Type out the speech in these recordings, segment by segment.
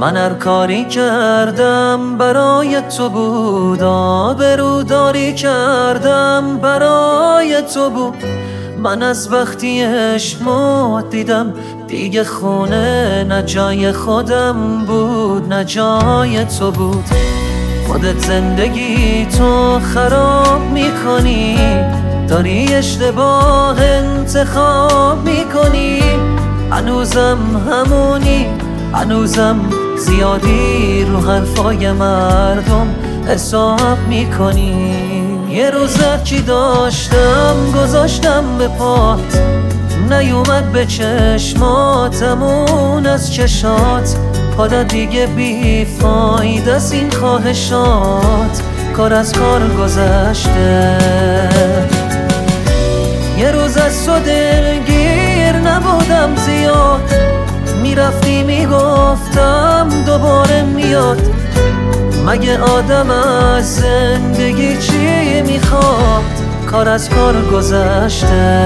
من هر کاری کردم برای تو بود، آبروداری کردم برای تو بود. من از وقتی عشقت دیدم دیگه خونه نه جای خودم بود نه جای تو بود. خودت زندگی تو خراب میکنی، داری اشتباه انتخاب میکنی. هنوزم همونی، هنوزم زیادی رو حرفای مردم حساب میکنی. یه روز هرچی داشتم گذاشتم به پات، نیومد به چشماتمون از چشات. حالا دیگه بی فایده است این خواهشات، کار از کار گذشته. یه روز از تو دلگیر نبودم زیاد، میرفتی میگفتم دوباره میاد. مگه آدم از زندگی چی میخواد، کار از کار گذشته.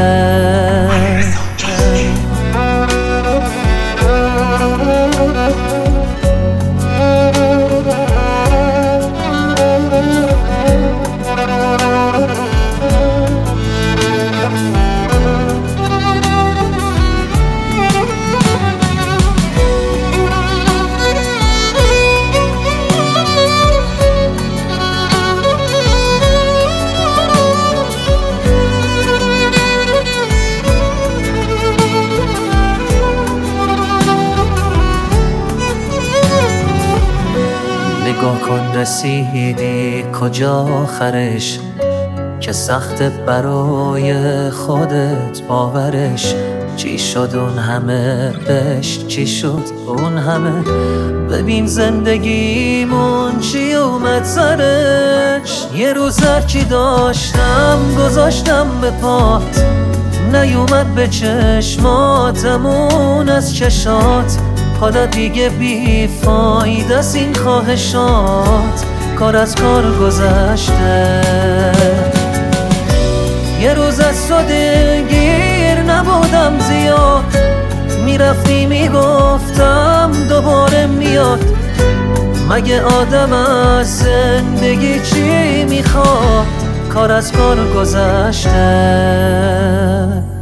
نگاه کن رسیدی کجا آخرش، که سخت برای خودت باورش. چی شد اون همه بهش، چی شد اون همه؟ ببین زندگیمون چی اومد سرش. یه روز هرچی داشتم گذاشتم به پات، نیومد به چشماتمون از چشات. حالا دیگه بی فایده است این خواهشات، کار از کار گذشته. یه روز از تو دلگیر نبودم زیاد، میرفتی میگفتم دوباره میاد. مگه آدم از زندگی چی میخواد، کار از کار گذشته.